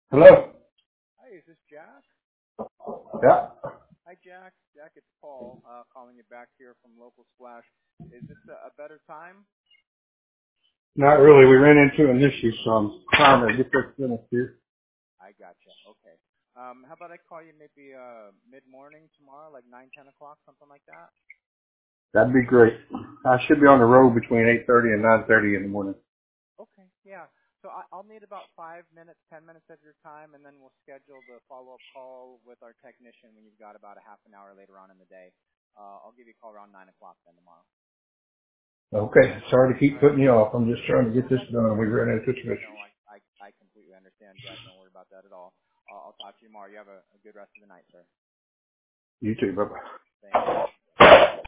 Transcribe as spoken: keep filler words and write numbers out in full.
Hello. Hi, is this Jack? Yeah. Hi, Jack. Jack, it's Paul uh, calling you back here from Local Splash. Is this a, a better time? Not really. We ran into an issue, so I'm trying to get this finished here. I gotcha. Okay. Um, how about I call you maybe uh, mid-morning tomorrow, like nine, ten o'clock, something like that? That'd be great. I should be on the road between eight thirty and nine thirty in the morning. Okay, yeah. So I, I'll need about five minutes, ten minutes of your time, and then we'll schedule the follow-up call with our technician when you've got about a half an hour later on in the day. Uh, I'll give you a call around nine o'clock then tomorrow. Okay. Sorry to keep putting you off. I'm just trying to get No, this that's done. okay. We ran into an issue. No, I, I, I completely understand, Jack. Don't worry about that at all. I'll, I'll talk to you tomorrow. You have a, a good rest of the night, sir. You too. Bye bye. Thank you.